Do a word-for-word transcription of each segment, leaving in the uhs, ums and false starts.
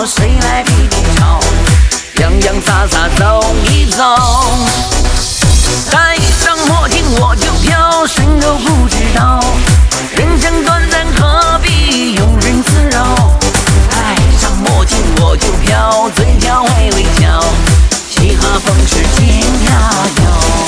飘，谁来比比潮？洋洋洒洒走一走，戴上墨镜我就飘，谁都不知道。人生短暂，何必庸人自扰？戴上墨镜我就飘，嘴角微微翘，嘻哈风世间摇摇。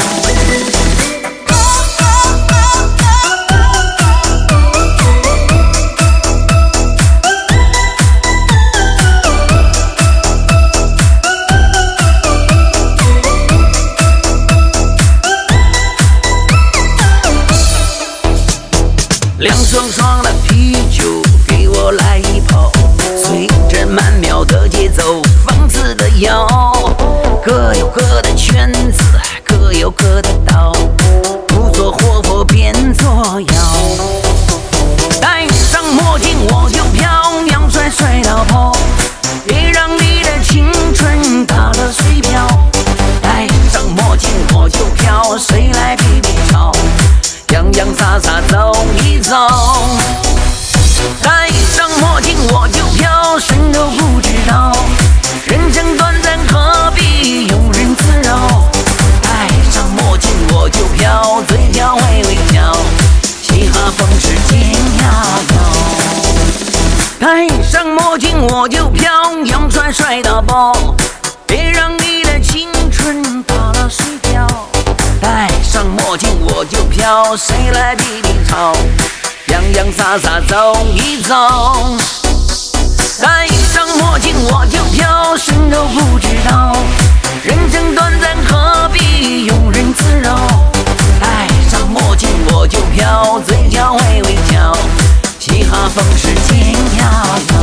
凉爽爽的啤酒，给我来一泡，随着曼妙的节奏，放肆的摇。各有各的圈子，各有各的道，不做活佛便作妖。戴上墨镜我就飘，要帅帅到爆，别让你的青春打了水漂。戴上墨镜我就飘，谁来比比潮？洋洋洒洒走一走，戴上墨镜我就飘，谁都不知道。人生短暂，何必庸人自扰？戴上墨镜我就飘，嘴角微微翘，嘻哈风世间摇摇。戴上墨镜我就飘，要帅帅到爆，别让你的青春打了水漂。戴上墨镜我就飘，谁来比比潮？洋洋洒洒走一走，戴上墨镜我就飘，谁都不知道。人生短暂，何必庸人自扰？戴上墨镜我就飘，嘴角微微翘，嘻哈风世间摇摇。